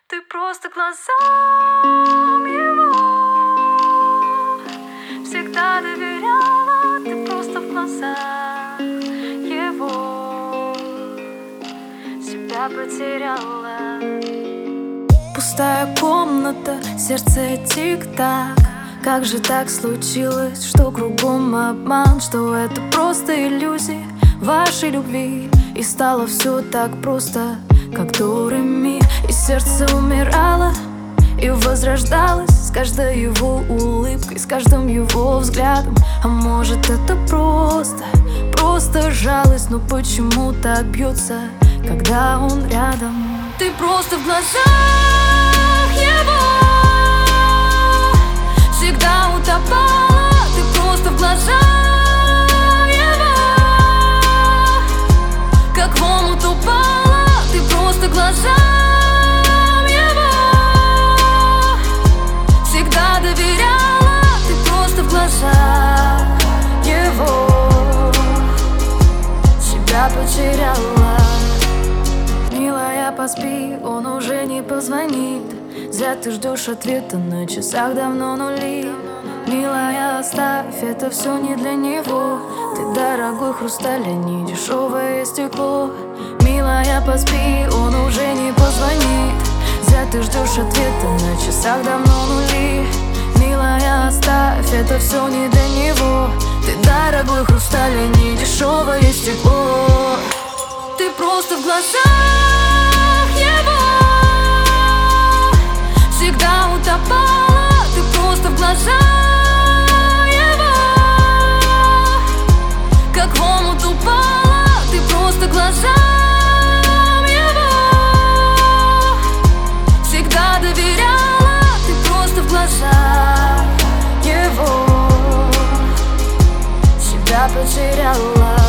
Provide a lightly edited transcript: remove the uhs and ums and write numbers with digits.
Ты просто глазам его всегда доверяла. Ты просто в глазах его себя потеряла. Пустая комната, сердце тик-так. Как же так случилось, что кругом обман, что это просто иллюзии вашей любви? И стало все так просто, как до ре ми. И сердце умирало и возрождалось с каждой его улыбкой, с каждым его взглядом. А может это просто жалость, но почему так бьется, когда он рядом? Ты просто в глазах его всегда утопала. Ты просто в глазах его как в омут упала. Ты просто глазам его всегда доверяла. Ты просто в глазах его себя потеряла. Милая, поспи, он уже не позвонит. Зря ты ждешь ответа, на часах давно нули. Милая, оставь, это все не для него. Ты дорогой хрусталь, а не дешевое стекло. Милая, поспи, он уже не позвонит. Зря ты ждешь ответа, на часах давно нули. Милая, оставь, это все не для него. Ты дорогой хрусталь, а не дешевое стекло. Ты просто в глазах его всегда утопала. Ты просто в глазах его как в омут упала. Ты просто глазам его всегда доверяла. Ты просто в глазах его себя потеряла.